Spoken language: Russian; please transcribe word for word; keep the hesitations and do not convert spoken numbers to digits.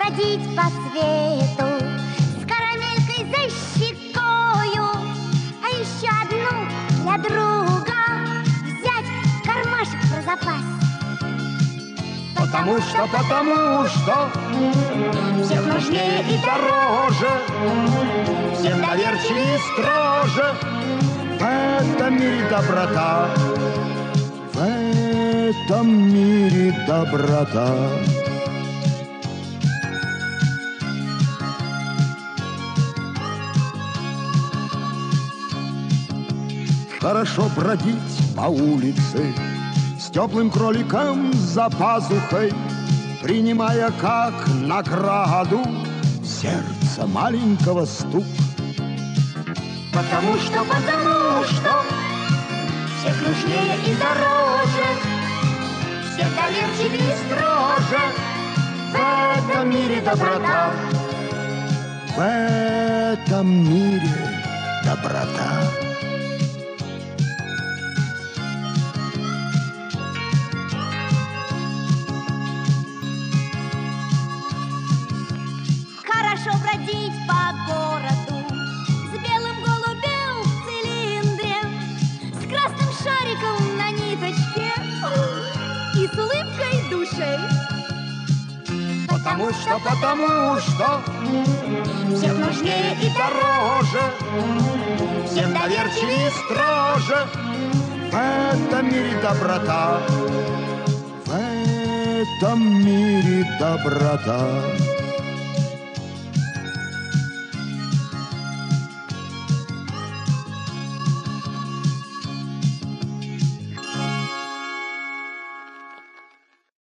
бродить по свету с карамелькой за щекою, а еще одну для друга взять кармашек про запас. Потому что, потому что всех нужнее и дороже, всех доверчивее и строже. В этом мире доброта, в этом мире доброта. Хорошо бродить по улице с теплым кроликом за пазухой, принимая как награду сердце маленького стук. Потому что, потому что всех нужнее и дороже, всех доверчивее и строже. В этом мире доброта, в этом мире доброта. Хорошо бродить по городу с белым голубем в цилиндре, с красным шариком на ниточке и с улыбкой душей. Потому что, потому что всех нужнее и дороже, всем доверчивее и строже. В этом мире доброта, в этом мире доброта.